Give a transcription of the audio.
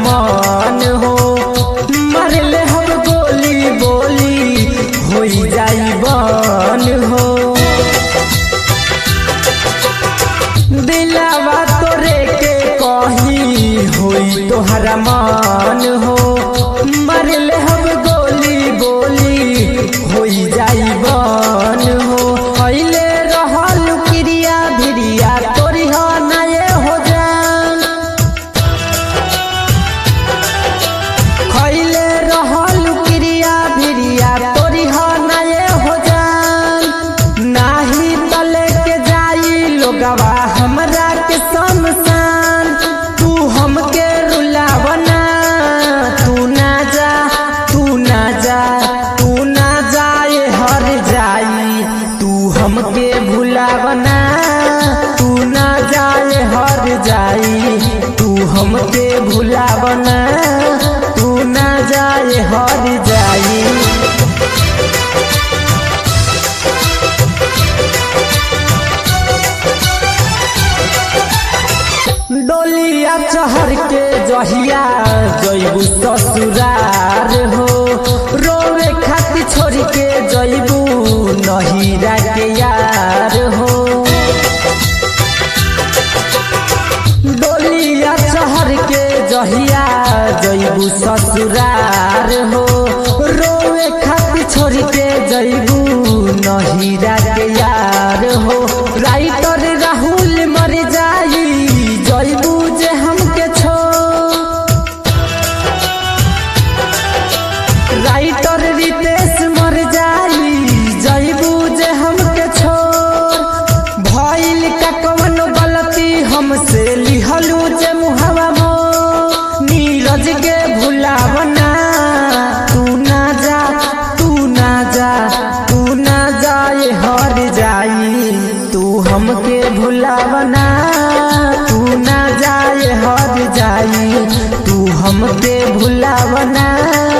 मन हो मरले हम गोली बोली हो जाई बन हो दिलावा तोरे के कही होई तोहरा मान हो मरले हम गोली बोली हो जाई बन हो पहले रहल क्रिया भिरिया तोरी हो नए हो जान खैले रहल क्रिया भिरिया तोरी हो नए हो जान नाही तले के जाई लोगवा हमरा के शमशान तू हमके रुलावना तू ना जा तू ना जा तू ना जाए हर जाई तू हमके भुलावना तू ना जाए हर जाई तू हमके भुलावना तू ना जाए हर जाई डोलिया चहर के जहिया जइबू ससुरार हो रोवे खातिर छोड़ के जइबू नहिरा के यार हो डोलिया चहर के जहिया जइबू ससुरार हो रोवे खातिर छोड़ के जइबू नहिरा के यार हो राइटर राहुल मर जाई जइबू जे हमके छो राइटर रितेश मर जाई जइबू जे हमके छो भइल का कवन गलती हमसे लिहलू जे मुहवा मो नीरज के भुलावना तू ना जा तू ना जा तू ना जाए हर जाई तू हमके भुलावना तू ना जाए हर जाई तू हमके भुलावना।